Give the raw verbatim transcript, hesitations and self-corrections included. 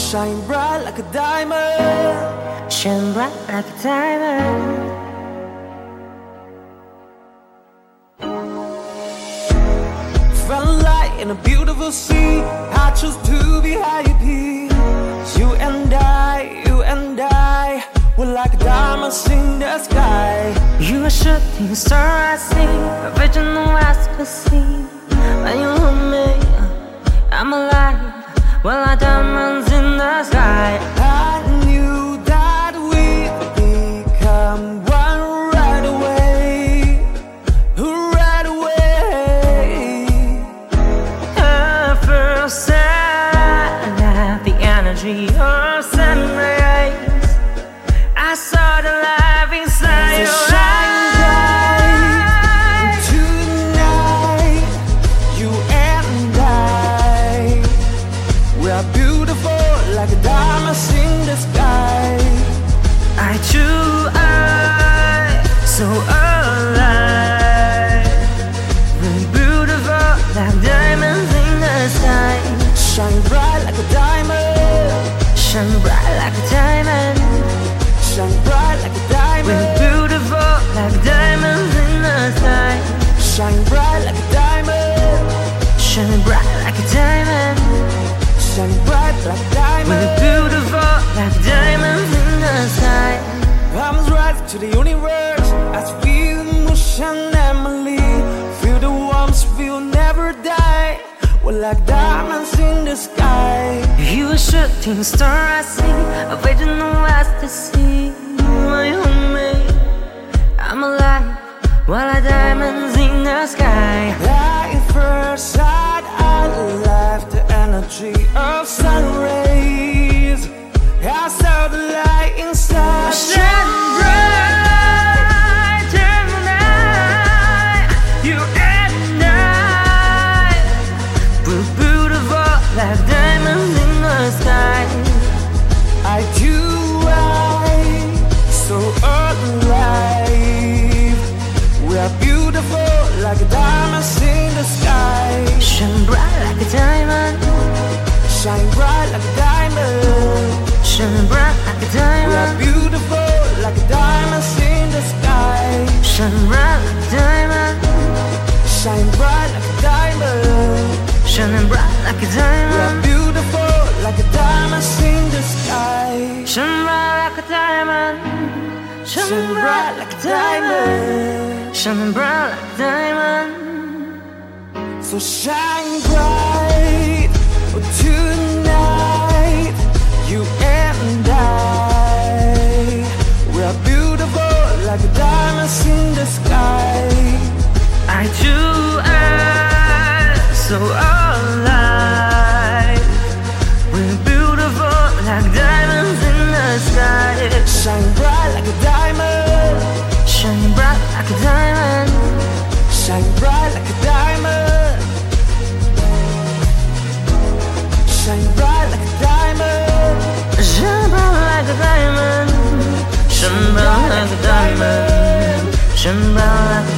Shine bright like a diamond. Shine bright like a diamond. Felt like in a beautiful sea, I chose to be happy. You and I, you and I, we're like diamonds in the sky. You are shooting star I see, original ecstasy. When you hold me, I'm alive. Well, like diamonds in the sky. I knew that we'd become one right away, right away. At first sight, the energy of sun rays, I saw the life inside your eyes. Like diamonds in the sky. I too are so alive. Really beautiful like diamonds in the sky. Shine bright like a diamond. Shine bright like a diamond. Shine bright like a diamond. Really beautiful like diamonds in the sky. Shine bright like a diamond. Shine bright like a diamond. Shine bright like a diamond. Really beautiful like diamonds in the sky. Diamonds rise to the universe as we motion Emily. Feel the warmth, we'll never die. We're like diamonds in the sky. You a shooting star I see, original ecstasy. My homemade, I'm alive. While like diamonds in the sky. At first sight, I left the energy of sun rays. I saw the light inside. Shine bright tonight. You and I, we're beautiful like diamonds in the sky. I do, I so alive. We are beautiful like diamonds in the sky. Shine bright like a diamond. Shine bright like a diamond. Shine bright like a diamond. We are beautiful like diamonds in the sky. Shine bright like a diamond. Shine bright like a diamond. Shine bright like a diamond. We are beautiful like diamonds in the sky. Shine bright like a diamond. Shine bright like a diamond. Shine bright like a diamond. So shine bright tonight, you and I. We are beautiful like diamonds in the sky. I too am so alive. We're beautiful like diamonds in the sky. Shine bright like a diamond. Shine bright like a diamond. Shine bright like a diamond. Shine bright like a diamond. Shine bright like a diamond. Shine bright like a diamond. Shine bright like a diamond.